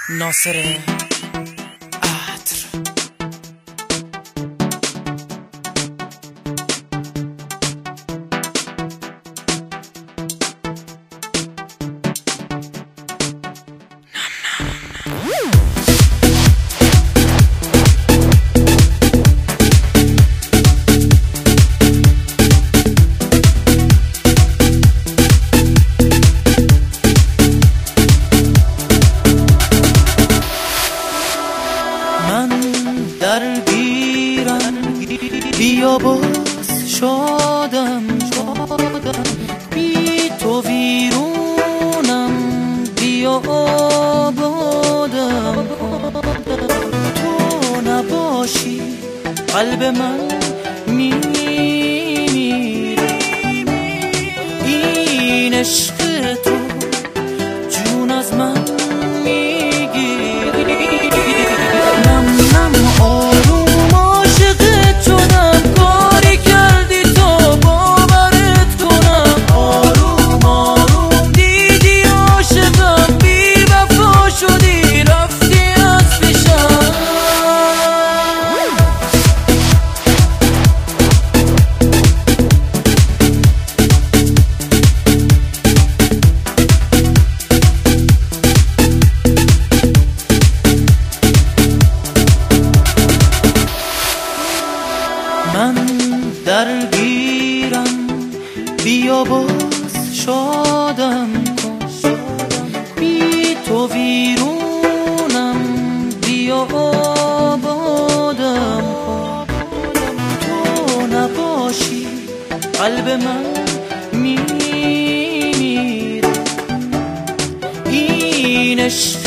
ناصر عطر. درگیرم بیا باز شادم بی تو ویرونم بیا آبادم تو نباشی قلب من میمیره این عشق تو جون از من میگیره نم نم آروم عاشقت شدم کاری کردی تو باورت کنم آروم آروم دیدی عاشقم بی وفا شدی رفتی از پیشم من درگیرم بیا باز شادم کن بی تو ویرونم بیا آبادم کن تو نباشی قلب من میمیره این عشق